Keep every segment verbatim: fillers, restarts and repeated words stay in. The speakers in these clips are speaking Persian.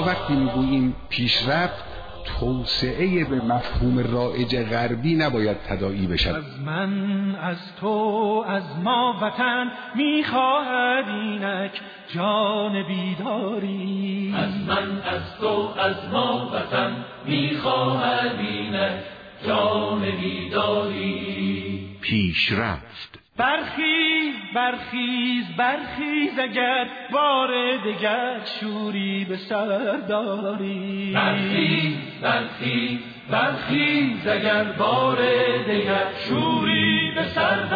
وقتی میگوییم پیشرفت، توسعه به مفهوم رایج غربی نباید تداعی بشد. از من، از تو، از ما وطن میخواهد اینک جان بیداری. از من، از تو، از ما وطن میخواهد اینک جان بیداری. پیشرفت. برخیز برخیز برخیز اگر بار دگر شوری به سر داری. برخیز برخیز برخیز اگر بار دگر شوری به سر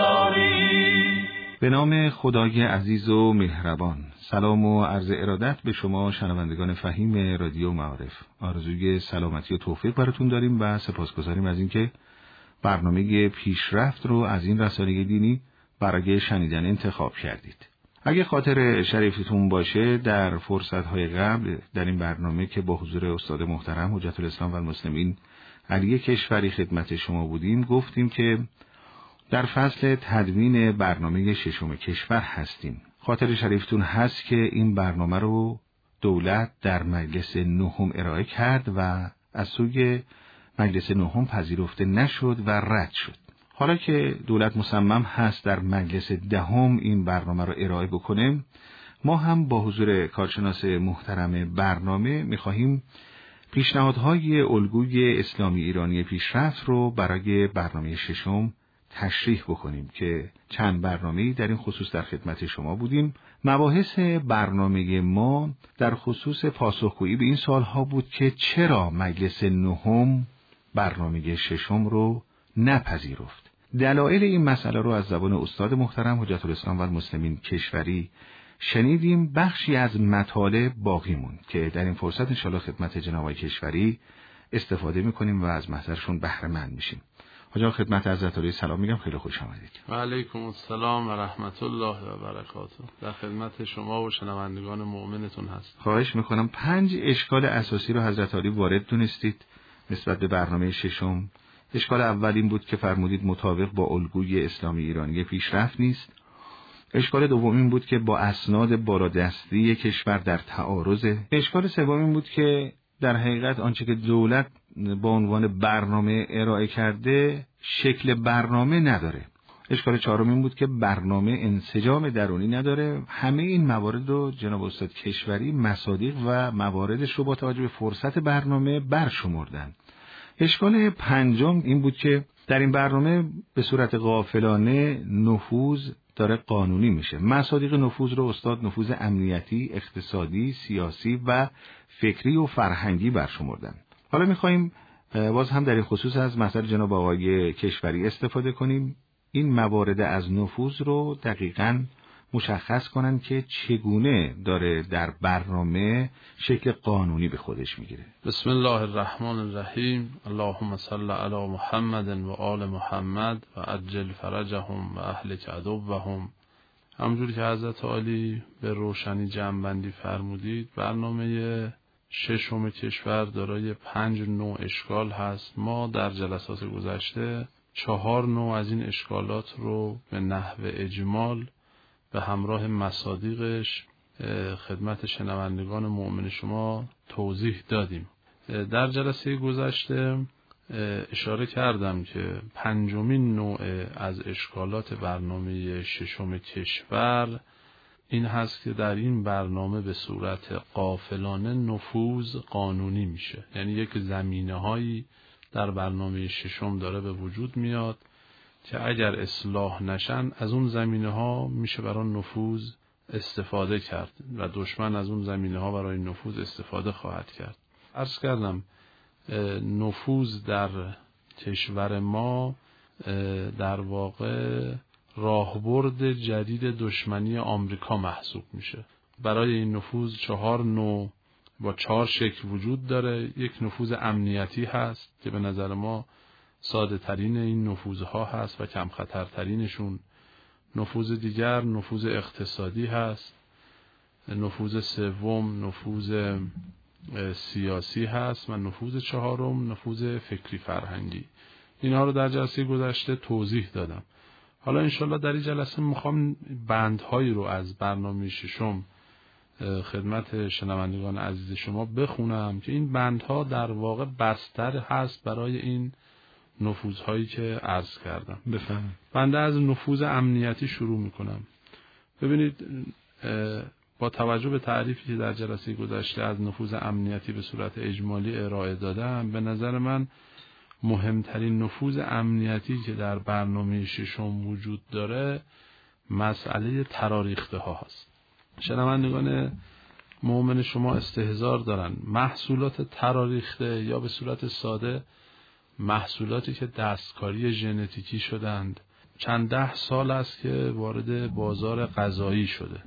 داری. به نام خدای عزیز و مهربان. سلام و عرض ارادت به شما شنوندگان فهیم رادیو معارف. آرزوی سلامتی و توفیق براتون داریم و سپاسگزاریم از اینکه برنامه پیشرفت رو از این رسانه دینی برای شنیدن انتخاب کردید. اگه خاطر شریفتون باشه، در فرصت‌های قبل در این برنامه که با حضور استاد محترم حجت الاسلام و المسلمین علی کشوری خدمت شما بودیم، گفتیم که در فصل تدوین برنامه ششم کشور هستیم. خاطر شریفتون هست که این برنامه رو دولت در مجلس نهم ارائه کرد و از سوی مجلس نهم پذیرفته نشد و رد شد. حالا که دولت مصمم هست در مجلس دهم این برنامه رو ارائه بکنه، ما هم با حضور کارشناس محترم برنامه می‌خواهیم پیشنهادهای الگوی اسلامی ایرانی پیشرفت رو برای برنامه ششم تشریح بکنیم که چند برنامه‌ای در این خصوص در خدمت شما بودیم. مباحث برنامه ما در خصوص پاسخگویی به این سوالها بود که چرا مجلس نهم برنامه ششم رو نپذیرفت. دلایل این مسئله رو از زبان استاد محترم حجت الاسلام و المسلمین کشوری شنیدیم. بخشی از مطالب باقی موند که در این فرصت انشاءالله خدمت جناب آقای کشوری استفاده میکنیم و از محضرشون بهره مند میشیم. حاجا خدمت حضرت علی سلام میگم، خیلی خوش آمدید. و علیکم السلام و رحمت الله و برکاته. در خدمت شما و شنوندگان مؤمنتون هست. خواهش میکنم پنج اشکال اساسی رو حضرت علی وارد دونستید نسبت به برنامه ششم. اشکال اول این بود که فرمودید مطابق با الگوی اسلامی ایرانی پیشرفت نیست. اشکال دوم این بود که با اسناد بالادستی کشور در تعارضه. اشکال سوم این بود که در حقیقت آنچه که دولت با عنوان برنامه ارائه کرده شکل برنامه نداره. اشکال چهارم این بود که برنامه انسجام درونی نداره. همه این موارد رو جناب استاد کشوری مصادیق و مواردش رو با توجه به فرصت برنامه برشمردن. اشکال پنجم این بود که در این برنامه به صورت غافلانه نفوذ داره قانونی میشه. مصادیق نفوذ رو استاد نفوذ امنیتی، اقتصادی، سیاسی و فکری و فرهنگی برشمردن. حالا میخواییم باز هم در این خصوص از مثل جناب آقای کشوری استفاده کنیم، این موارد از نفوذ رو دقیقاً مشخص کنن که چگونه داره در برنامه شکل قانونی به خودش میگیره. بسم الله الرحمن الرحیم. اللهم صل علی محمد و آل محمد و عجل فرجهم و اهلک عدوهم. همونجوری که حضرت عالی به روشنی جمع‌بندی فرمودید، برنامه ششم کشور دارای پنج نوع اشکال هست. ما در جلسات گذشته چهار نوع از این اشکالات رو به نحو اجمال به همراه مصادیقش خدمت شنوندگان مؤمن شما توضیح دادیم. در جلسه گذشته اشاره کردم که پنجمین نوع از اشکالات برنامه ششم کشور این هست که در این برنامه به صورت غافلانه نفوذ قانونی میشه. یعنی یک زمینه هایی در برنامه ششم داره به وجود میاد که اگر اصلاح نشن از اون زمینه ها میشه برای نفوذ استفاده کرد و دشمن از اون زمینه ها برای نفوذ استفاده خواهد کرد. عرض کردم نفوذ در کشور ما در واقع راهبرد جدید دشمنی آمریکا محسوب میشه. برای این نفوذ چهار نوع با چهار شکل وجود داره. یک نفوذ امنیتی هست که به نظر ما ساده ترین این نفوذها هست و کم خطرترینشون. نفوذ دیگر نفوذ اقتصادی هست. نفوذ سوم نفوذ سیاسی هست و نفوذ چهارم نفوذ فکری فرهنگی. اینها رو در جلسه گذشته توضیح دادم. حالا انشالله در این جلسه میخوام بندهایی رو از برنامه ششم خدمت شنوندگان عزیز شما بخونم که این بندها در واقع بستر هست برای این نفوذهایی که عرض کردم. بفهم. بنده از نفوذ امنیتی شروع میکنم. ببینید با توجه به تعریفی که در جلسه گذشته از نفوذ امنیتی به صورت اجمالی ارائه دادم، به نظر من مهمترین نفوذ امنیتی که در برنامه ششم وجود داره مسئله تراریخته ها هست. شنوندگان مؤمن شما استحضار دارن محصولات تراریخته یا به صورت ساده محصولاتی که دستکاری ژنتیکی شدند چند ده سال است که وارد بازار غذایی شده.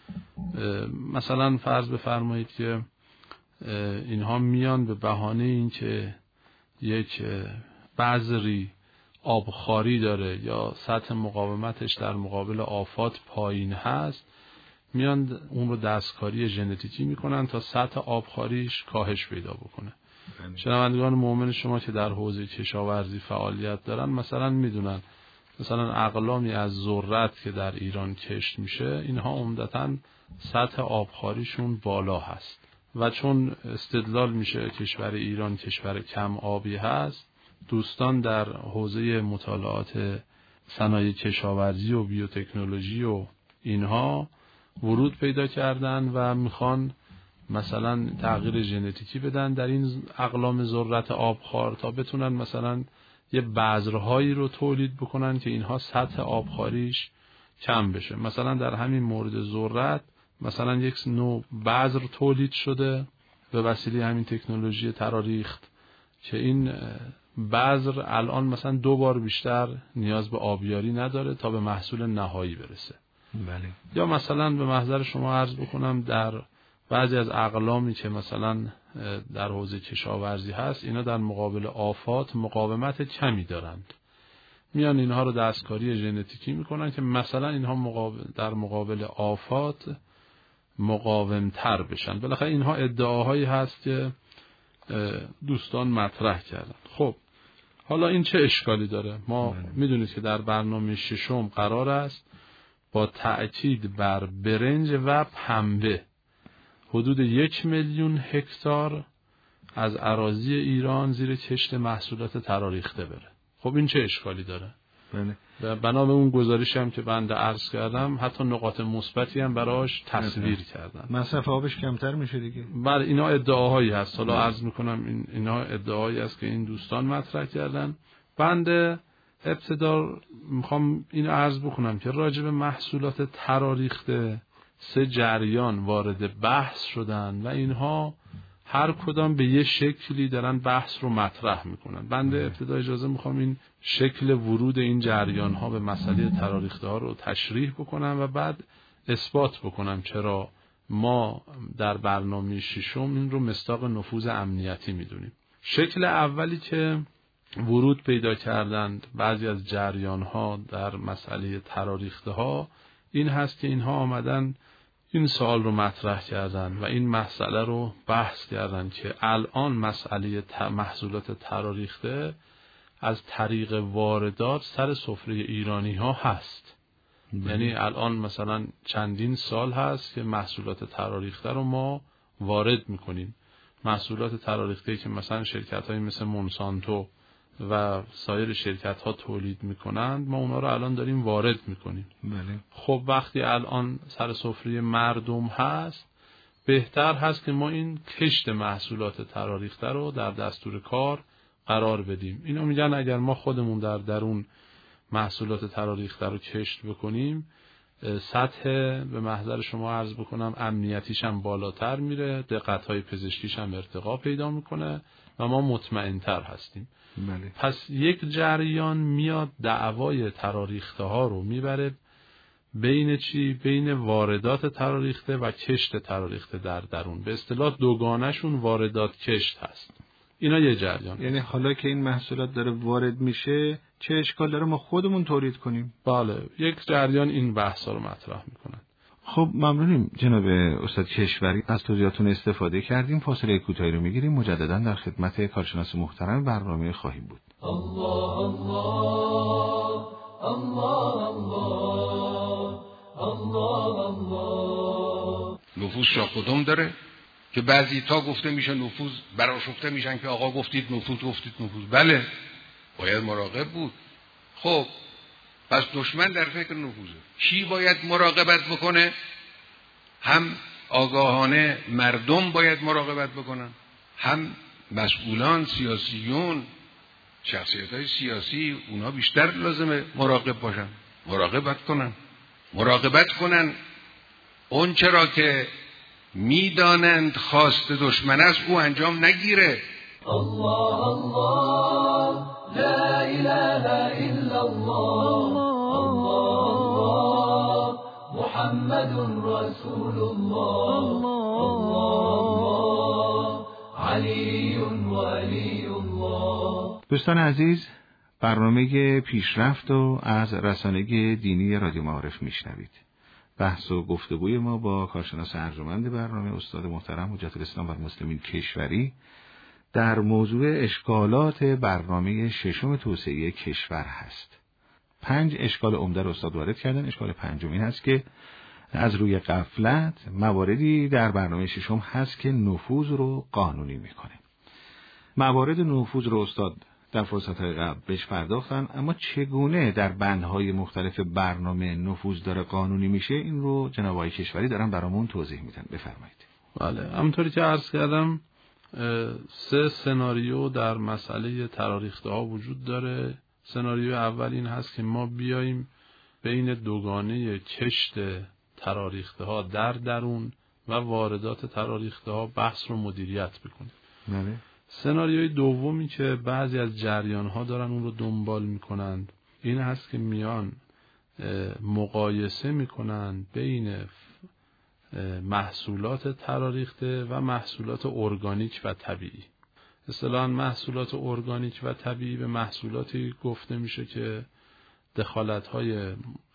مثلا فرض بفرمایید که اینها میان به بهانه این که یک بذری آبخواری داره یا سطح مقاومتش در مقابل آفات پایین هست، میان اون رو دستکاری ژنتیکی میکنن تا سطح آبخواریش کاهش پیدا بکنه. شنوندگان مؤمن شما که در حوزه کشاورزی فعالیت دارن مثلا میدونن مثلا اقلامی از ذرت که در ایران کشت میشه، اینها عمدتاً سطح آبخواریشون بالا هست و چون استدلال میشه کشور ایران کشور کم آبی هست، دوستان در حوزه مطالعات صنایع کشاورزی و بیوتکنولوژی و اینها ورود پیدا کردن و میخوان مثلا تغییر ژنتیکی بدن در این اقلام ذرت آبخوار تا بتونن مثلا یه بذرهایی رو تولید بکنن که اینها سطح آبخواریش کم بشه. مثلا در همین مورد ذرت مثلا یک نوع بذر تولید شده به وسیله همین تکنولوژی تراریخت که این بذر الان مثلا دو بار بیشتر نیاز به آبیاری نداره تا به محصول نهایی برسه. بله. یا مثلا به محضر شما عرض بکنم در بعضی از اقلامی که مثلا در حوزه کشاورزی هست، اینا در مقابل آفات مقاومت کمی دارند، میان اینها رو دستکاری ژنتیکی میکنن که مثلا اینها مقابل در مقابل آفات مقاومتر بشن. بالاخره اینها ادعاهایی هست که دوستان مطرح کردن. خب حالا این چه اشکالی داره؟ ما میدونید که در برنامه ششم قرار است با تأکید بر برنج و پنبه حدود یک میلیون هکتار از اراضی ایران زیر کشت محصولات تراریخته بره. خب این چه اشکالی داره؟ بله. بنا به اون گزارشی هم که بنده عرض کردم حتی نقاط مثبتی هم براش تصویر کردن. مصرف آبش کمتر میشه دیگه. بله اینا ادعاهایی هست. حالا عرض میکنم این اینا ادعاهایی است که این دوستان مطرح کردن. بنده ابتدا میخوام اینو عرض بکنم که راجع به محصولات تراریخته سه جریان وارد بحث شدن و اینها هر کدام به یه شکلی دارن بحث رو مطرح میکنن. بنده ابتدا اجازه میخوام این شکل ورود این جریان ها به مسئله تراریخته ها رو تشریح بکنم و بعد اثبات بکنم چرا ما در برنامه ششم این رو مصداق نفوذ امنیتی میدونیم. شکل اولی که ورود پیدا کردند بعضی از جریان ها در مسئله تراریخته ها این هست که اینها آمدن این سوال رو مطرح کردن و این مسئله رو بحث کردن که الان مسئله محصولات تراریخته از طریق واردات سر سفره ایرانی ها هست. بله. یعنی الان مثلا چندین سال هست که محصولات تراریخته رو ما وارد میکنیم. محصولات تراریخته که مثلا شرکت های مثل مونسانتو و سایر شرکت ها تولید میکنند ما اونا رو الان داریم وارد میکنیم. بله. خب وقتی الان سر سفره مردم هست بهتر هست که ما این کشت محصولات تراریخته رو در دستور کار قرار بدیم. اینو میگن اگر ما خودمون در درون محصولات تراریخته رو کشت بکنیم سطح به محضر شما عرض بکنم امنیتیش هم بالاتر میره، دقت‌های پزشکیش هم ارتقا پیدا میکنه و ما مطمئن‌تر هستیم. بله. پس یک جریان میاد دعوای تراریخته ها رو میبره بین چی؟ بین واردات تراریخته و کشت تراریخته در درون. به اصطلاح دوگانه‌شون واردات کشت هست. اینا یه جریان. یعنی حالا که این محصولات داره وارد میشه چه اشکال داره ما خودمون تولید کنیم؟ بله یک جریان این بحثا رو مطرح میکنن. خب ممنونیم جناب استاد کشوری، از توضیحاتون استفاده کردیم. فاصله کوتاهی رو میگیریم، مجددا در خدمت کارشناس محترم برنامه خواهیم بود. الله الله الله الله الله الله نفوذ شاخ و دم داره که بعضی تا گفته میشه نفوذ برآشفته میشن که آقا گفتید نفوذ گفتید نفوذ. بله باید مراقب بود. خب پس دشمن در فکر نفوذه. کی باید مراقبت بکنه؟ هم آگاهانه مردم باید مراقبت بکنن، هم مسئولان، سیاسیون، شخصیت‌های سیاسی، اونا بیشتر لازمه مراقب باشن، مراقبت کنن مراقبت کنن اون چرا که میدانند خواست دشمن است او انجام نگیره. الله الله لا اله الا الله الله محمد رسول الله الله علی ولی الله. دوستان عزیز، برنامه پیشرفت و از رسانه دینی رادیو معارف میشنوید. بحث و گفتگوی ما با کارشناس ارجمند برنامه استاد محترم حجت الاسلام و المسلمین کشوری در موضوع اشکالات برنامه ششم توسعه کشور هست. پنج اشکال عمده رو استاد وارد کردن. اشکال پنجم این هست که از روی غفلت مواردی در برنامه ششم هست که نفوذ رو قانونی میکنه. موارد نفوذ رو استاد در فرصت‌های قبل بهش پرداختن، اما چگونه در بندهای مختلف برنامه نفوذ داره قانونی میشه این رو جناب آقای کشوری دارن برامون توضیح میدن. بفرمایید. بله، همونطوری که عرض کردم سه سناریو در مسئله تراریخته ها وجود داره. سناریو اول این هست که ما بیاییم بین دوگانه کشت تراریخته ها در درون و واردات تراریخته ها بحث رو مدیریت بکنیم. بله. سناریوی دومی که بعضی از جریان ها دارن اون رو دنبال میکنند این هست که میان مقایسه میکنند بین محصولات تراریخته و محصولات ارگانیک و طبیعی. اصطلاحاً محصولات ارگانیک و طبیعی به محصولاتی گفته میشه که دخالت‌های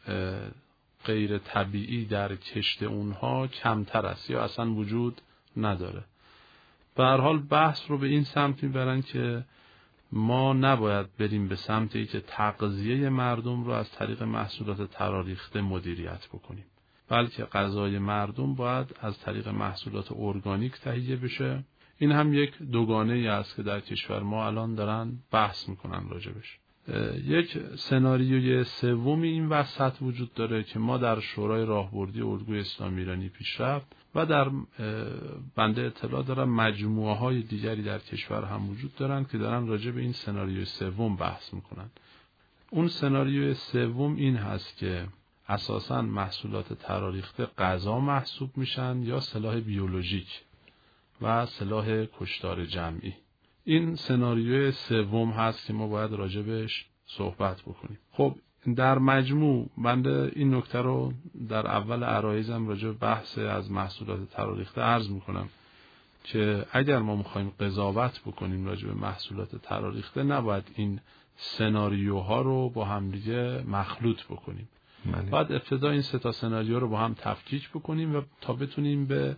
غیر طبیعی در کشت اونها کمتر است یا اصلا وجود نداره. به هر حال بحث رو به این سمت میبرن که ما نباید بریم به سمتی که تغذیه مردم رو از طریق محصولات تراریخته مدیریت بکنیم، بلکه غذای مردم باید از طریق محصولات ارگانیک تهیه بشه. این هم یک دوگانه ای است که در کشور ما الان دارن بحث میکنن راجبش. یک سناریوی سومی این وسط وجود داره که ما در شورای راهبردی الگوی اسلامی ایرانی پیشرفت و در بنده اطلاع دارم مجموعه های دیگری در کشور هم وجود دارن که دارن راجع به این سناریوی سوم بحث میکنن. اون سناریوی سوم این هست که اساساً محصولات تراریخته غذا محسوب میشن یا سلاح بیولوژیک و سلاح کشتار جمعی. این سناریوی سوم هست که ما باید راجبش صحبت بکنیم. خب در مجموع بنده این نکته رو در اول عرایزم راجب بحث از محصولات تراریخته عرض میکنم که اگر ما میخوایم قضاوت بکنیم راجب محصولات تراریخته نباید این سناریوها رو با هم دیگه مخلوط بکنیم. بله. باید ابتدا این سه تا سناریو رو با هم تفکیک بکنیم و تا بتونیم به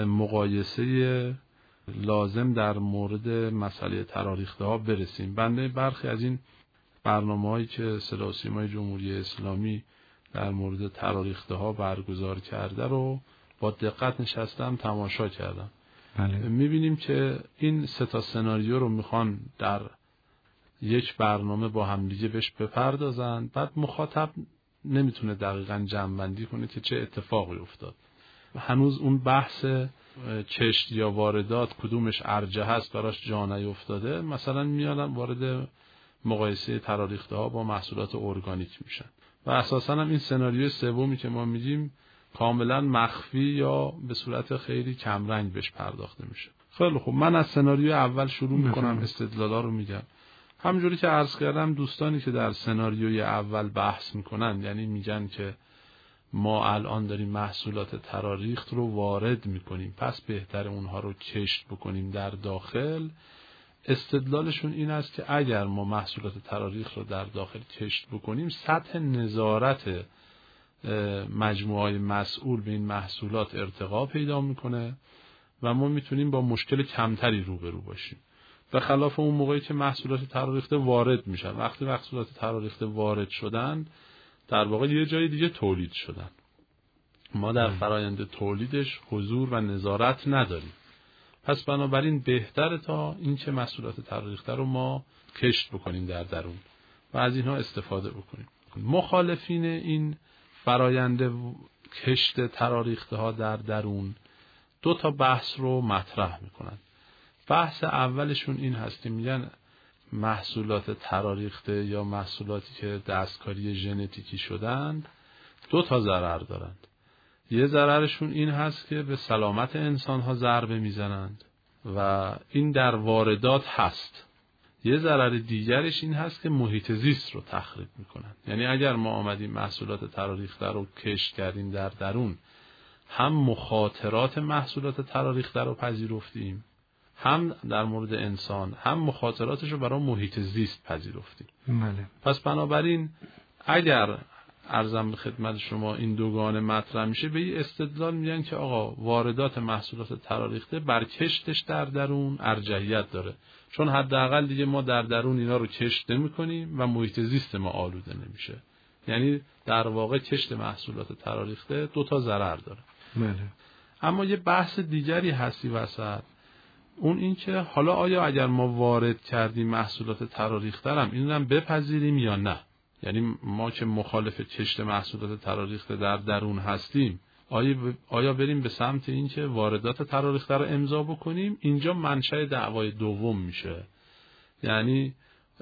مقایسه لازم در مورد مسئله تراریخته ها برسیم. بنده برخی از این برنامه‌هایی که صدا و سیمای جمهوری اسلامی در مورد تراریخته ها برگزار کرده رو با دقت نشستم تماشا کردم. بله. می‌بینیم که این سه تا سناریو رو میخوان در یک برنامه با هم دیگه بهش بپردازن، بعد مخاطب نمیتونه دقیقاً جمع‌بندی کنه که چه اتفاقی افتاد. هنوز اون بحث کشت یا واردات کدومش ارجح هست براش جا نیفتاده. مثلا میادن وارد مقایسه تراریخته ها با محصولات ارگانیک میشن و اساسا هم این سناریوی سومی که ما میگیم کاملا مخفی یا به صورت خیلی کمرنگ بهش پرداخته میشه. خیلی خوب، من از سناریوی اول شروع میکنم، استدلالا رو میگم. همونجوری که عرض کردم دوستانی که در سناریوی اول بحث میکنن، یعنی میگن که ما الان داریم محصولات تراریخت رو وارد میکنیم پس بهتر اونها رو کشت بکنیم در داخل، استدلالشون این است که اگر ما محصولات تراریخت رو در داخل کشت بکنیم سطح نظارت مجموعه مسئول به این محصولات ارتقا پیدا میکنه و ما میتونیم با مشکل کمتری روبرو باشیم، به خلاف اون موقعی که محصولات تراریخته وارد میشن. وقتی محصولات تراریخته وارد شدن در واقع یه جای دیگه تولید شدن ما در فرایند تولیدش حضور و نظارت نداریم. پس بنابراین بهتره تا این که محصولات تراریخته رو ما کشت بکنیم در درون و از اینها استفاده بکنیم. مخالفین این فرایند کشت تراریخته ها در درون دو تا بحث رو مطرح میکنن. بحث اولشون این هست که میگن محصولات تراریخته یا محصولاتی که دستکاری ژنتیکی شدند دو تا ضرر دارند. یه ضررشون این هست که به سلامت انسان‌ها ضربه میزنند و این در واردات هست. یه ضرر دیگرش این هست که محیط زیست رو تخریب میکنن. یعنی اگر ما آمدیم محصولات تراریخته رو کشت کردیم در درون، هم مخاطرات محصولات تراریخته رو پذیرفتیم، هم در مورد انسان هم مخاطراتش رو برای محیط زیست پذیرفتیم. بله. پس بنابراین اگر عرضم به خدمت شما این دوگانه مطرح میشه، به این استدلال میگن که آقا واردات محصولات تراریخته بر کشتش در درون ارجحیت داره، چون حداقل دیگه ما در درون اینا رو کشت نمی‌کنیم و محیط زیست ما آلوده نمیشه. یعنی در واقع کشت محصولات تراریخته دو تا ضرر داره. بله. اما یه بحث دیگری هستی وسط، اون این که حالا آیا اگر ما وارد کردیم محصولات تراریخته هم این رو هم بپذیریم یا نه؟ یعنی ما که مخالف کشت محصولات تراریخته در درون هستیم، آیا آیا بریم به سمت این که واردات تراریخته رو امضا بکنیم؟ اینجا منشأ دعوای دوم میشه. یعنی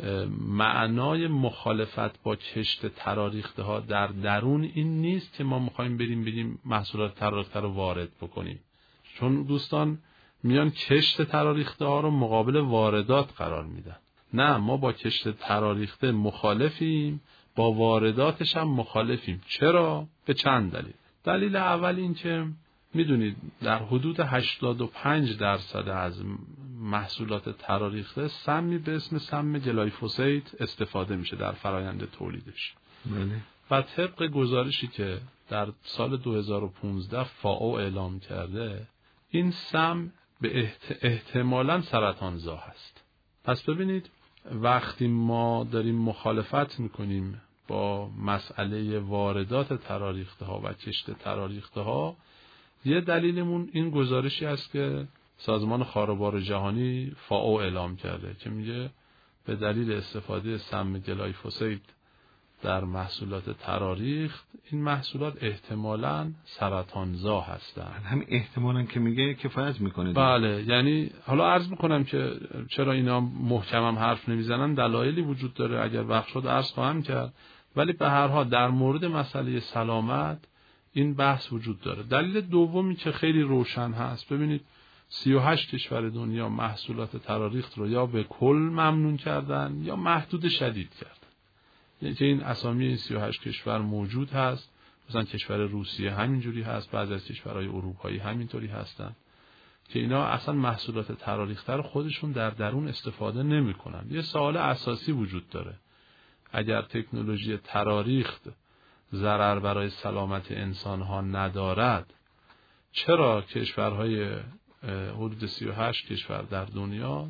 معنای مخالفت با کشت تراریخته ها در درون این نیست که ما میخوایم بریم بگیم محصولات تراریخته رو وارد بکنیم، چون دوستان میان کشت تراریخته ها رو مقابل واردات قرار میدن. نه، ما با کشت تراریخته مخالفیم، با وارداتش هم مخالفیم. چرا؟ به چند دلیل. دلیل اول این که میدونید در حدود هشتاد و پنج درصد از محصولات تراریخته سمی به اسم سم گلایفوسیت استفاده میشه در فرایند تولیدش. بله. و طبق گزارشی که در سال دو هزار و پانزده فاو اعلام کرده، این سم به احت... احتمالاً سرطانزا هست. پس ببینید وقتی ما داریم مخالفت میکنیم با مسئله واردات تراریخته ها و کشت تراریخته ها، یه دلیلمون این گزارشی است که سازمان خاروبار جهانی فاو اعلام کرده که میگه به دلیل استفاده سم گلایفوسیت در محصولات تراریخت این محصولات احتمالاً سرطانزا هستند. همین احتمالاً که میگه کفایت میکنه. بله، یعنی حالا عرض میکنم که چرا اینا محکمم حرف نمیزنن، دلایلی وجود داره، اگر وقت شد عرض خواهم کرد، ولی به هر حال در مورد مسئله سلامت این بحث وجود داره. دلیل دومی که خیلی روشن هست، ببینید سی و هشت کشور دنیا محصولات تراریخت رو یا به کل ممنوع کردن یا محدود شدید کردن. یعنی که این اسامی این سی و هشت کشور موجود هست. مثلا کشور روسیه همینجوری هست، بعضی از کشورهای اروپایی همینطوری هستن که اینا اصلا محصولات تراریخته رو خودشون در درون استفاده نمی‌کنن. یه سوال اساسی وجود داره، اگر تکنولوژی تراریخت ضرر برای سلامت انسان‌ها ندارد، چرا کشورهای حدود سی و هشت کشور در دنیا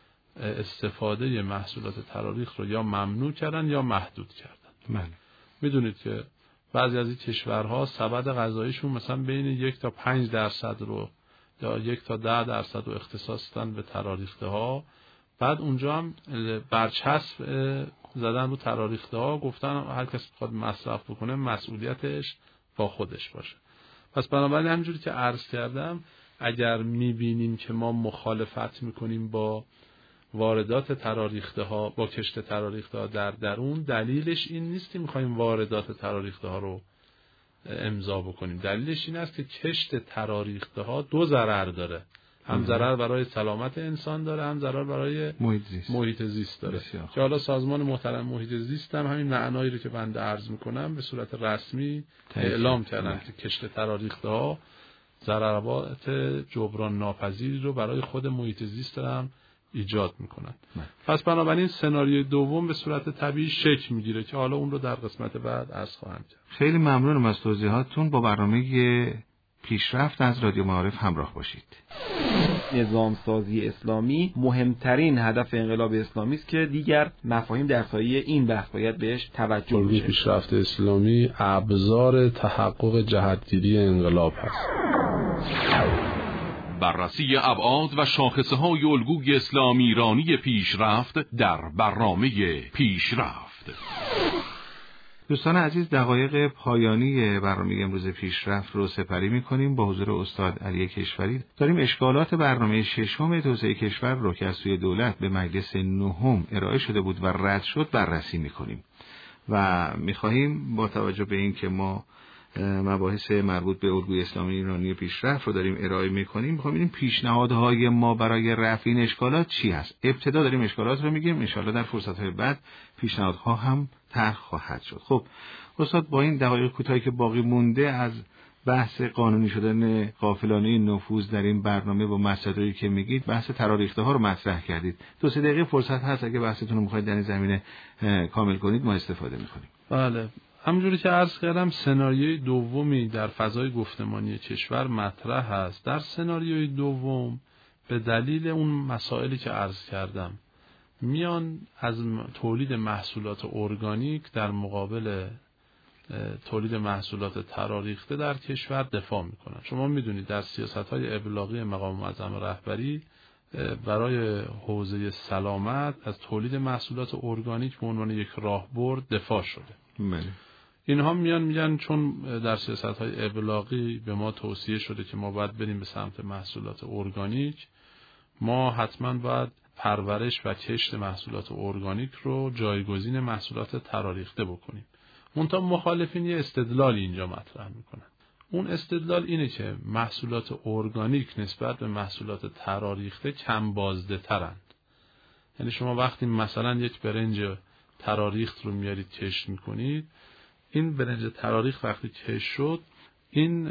استفاده محصولات تراریخت رو یا ممنوع کردن یا محدود کردن؟ بله. میدونید که بعضی از این کشورها سبد غذاییشون مثلا بین یک تا پنج درصد رو یا یک تا ده درصد رو اختصاص دادن به تراریخته ها، بعد اونجا هم برچسب زدن رو تراریخته ها، گفتن هر کس بخواد مصرف بکنه مسئولیتش با خودش باشه. پس بنابراین همینجوری که عرض کردم، اگر میبینیم که ما مخالفت میکنیم با واردات تراریخته ها، با کشت تراریخته ها در درون، دلیلش این نیست که میخوایم واردات تراریخته ها رو امضا بکنیم. دلیلش این است که کشت تراریخته ها دو ضرر داره، هم ضرر برای سلامت انسان داره، هم ضرر برای محیط زیست, محیط زیست داره. بسیار. که حالا سازمان محترم محیط زیست هم همین معنایی رو که بنده عرض میکنم به صورت رسمی اعلام کردن که کشت تراریخته ها ضررات جبران ناپذیری رو برای خود محیط زیست هم ایجاد میکنن. پس بنابراین سناریوی دوم به صورت طبیعی شکل میگیره که حالا اون رو در قسمت بعد عرض خواهم کرد. خیلی ممنونم از توضیحاتتون. با برنامه پیشرفت از رادیو معارف همراه باشید. نظام سازی اسلامی مهمترین هدف انقلاب اسلامی است که دیگر مفاهیم در سایه این بحث باید بهش توجه بشه. پیشرفت اسلامی ابزار تحقق جهتگیری انقلاب هست. بررسی ابعاد و شاخصه‌های الگوی اسلام ایرانی پیشرفت در برنامه پیشرفت. دوستان عزیز، دقایق پایانی برنامه امروز پیشرفت رو سپری می‌کنیم. با حضور استاد علی کشوری داریم اشکالات برنامه ششم توسعه کشور رو که از سوی دولت به مجلس نهم ارائه شده بود و رد شد بررسی می‌کنیم و می‌خواهیم با توجه به این که ما مباحث مربوط به الگوی اسلامی ایرانی پیشرفت رو داریم ارائه می‌کنیم، می‌خوایم ببینیم پیشنهادهای ما برای رفع این اشکالات چی هست. ابتدا داریم اشکالات رو میگیم، ان شاءالله در فرصت‌های بعد پیشنهادها هم طرح خواهد شد. خب استاد، با این دقایق کوتاهی که باقی مونده از بحث قانونی شدن غافلانه نفوذ در این برنامه و مسائلی که میگید، بحث تراریخته ها رو مطرح کردید. دو سه دقیقه فرصت هست اگه بحثتون رو می‌خواید در این زمینه کامل کنید، ما استفاده می‌کنیم. بله، همونجوری که عرض کردم سناریوی دومی در فضای گفتمانی کشور مطرح هست. در سناریوی دوم به دلیل اون مسائلی که عرض کردم میان از تولید محصولات ارگانیک در مقابل تولید محصولات تراریخته در کشور دفاع میکنن. شما میدونید در سیاست‌های ابلاغی مقام معظم رهبری برای حوزه سلامت از تولید محصولات ارگانیک به عنوان یک راهبرد دفاع شده. بله. اینها میان میگن چون در سیاست‌های ابلاغی به ما توصیه شده که ما باید بریم به سمت محصولات ارگانیک، ما حتما باید پرورش و کشت محصولات ارگانیک رو جایگزین محصولات تراریخته بکنیم. منتها مخالفین یه استدلال اینجا مطرح میکنن. اون استدلال اینه که محصولات ارگانیک نسبت به محصولات تراریخته کم بازده ترند. یعنی شما وقتی مثلا یک برنج تراریخت رو میارید کشت میکنید، این برنج تراریخت وقتی کشت شد این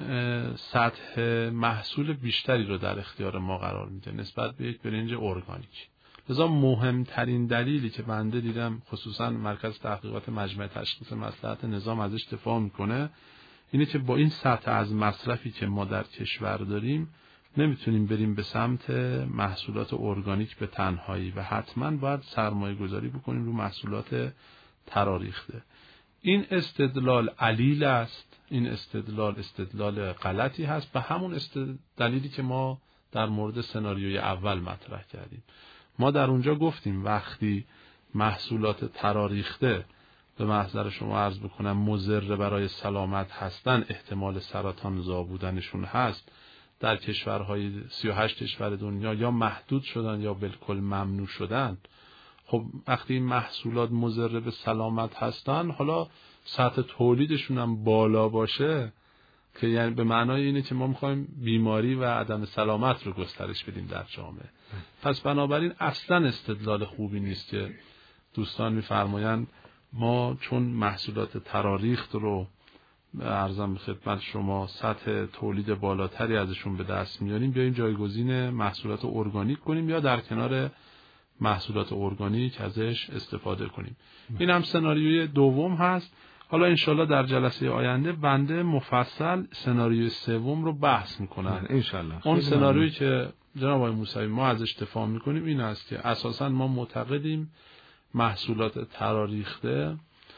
سطح محصول بیشتری رو در اختیار ما قرار میده نسبت به یک برنج ارگانیک. لذا مهمترین دلیلی که بنده دیدم خصوصا مرکز تحقیقات مجمع تشخیص مصلحت نظام ازش دفاع میکنه اینه که با این سطح از مصرفی که ما در کشور داریم نمیتونیم بریم به سمت محصولات ارگانیک به تنهایی و حتما باید سرمایه گذاری بکنیم رو محصولات تراریخته. این استدلال علیل است، این استدلال استدلال غلطی هست به همون دلیلی که ما در مورد سناریوی اول مطرح کردیم. ما در اونجا گفتیم وقتی محصولات تراریخته به محضر شما عرض بکنم مضر برای سلامت هستن، احتمال سرطان زا بودنشون هست، در کشورهای سی و هشت کشور دنیا یا محدود شدن یا بالکل ممنوع شدن. خب وقتی این محصولات مضر به سلامت هستن، حالا سطح تولیدشون هم بالا باشه که یعنی به معنای اینه که ما میخوایم بیماری و عدم سلامت رو گسترش بدیم در جامعه. پس بنابراین اصلا استدلال خوبی نیست که دوستان میفرمایند ما چون محصولات تراریخت رو عرضم به خدمت شما سطح تولید بالاتری ازشون به دست میاریم، بیاییم جایگزین محصولات ارگانیک کنیم یا در کنار محصولات ارگانیک ازش استفاده کنیم. این هم سناریوی دوم هست. حالا انشالله در جلسه آینده بنده مفصل سناریوی سوم رو بحث میکنم. انشالله. اون سناریویی که جناب آقای موسوی ما ازش دفاع میکنیم این است که اساساً ما معتقدیم محصولات تراریخته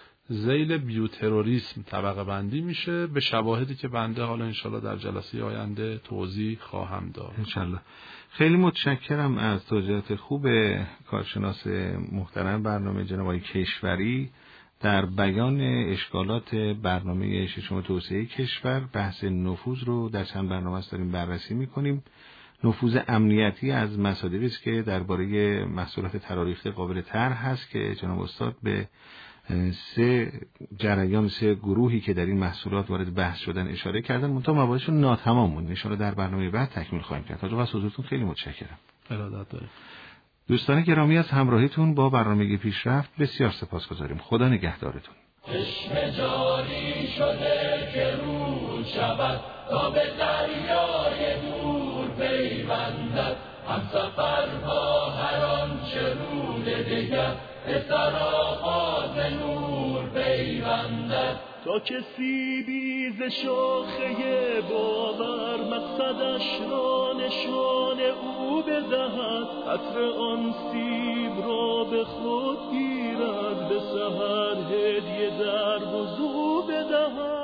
ذیل بیوتروریسم طبقه بندی میشه به شواهدی که بنده حالا انشالله در جلسه آینده توضیح خواهم داد. انشالله. خیلی متشکرم از توضیحات خوب کارشناس محترم برنامه جناب آقای کشوری در بیان اشکالات برنامه ششم توسعه کشور. بحث نفوذ رو در چند برنامه است داریم بررسی میکنیم. نفوذ امنیتی از مصادیقی است که درباره محصولات تراریخته قابل طرح هست که جناب استاد به سه جریان سه گروهی که در این محصولات وارد بحث شدن اشاره کردن، منتها مباحثشون ناتمام مونده. ان شاءالله در برنامه بعد تکمیل خواهیم کرد. تا از حضورتون خیلی متشکرم. ارادت دارم. دوستان گرامی از همراهیتون با برنامه پیشرفت بسیار سپاسگزاریم. خدا نگهدارتون. چشم جاری شده که رود شود تا به دریای دور پیوندد، هم سفر با هر آنچه رود دگر به سراغاز نور پیوندد. تا کسی بیز شاخه باور مقصدش را نشان او بدهد، قطر آن سیب را به خود گیرد، به سحر هدیه در وضو بدهد.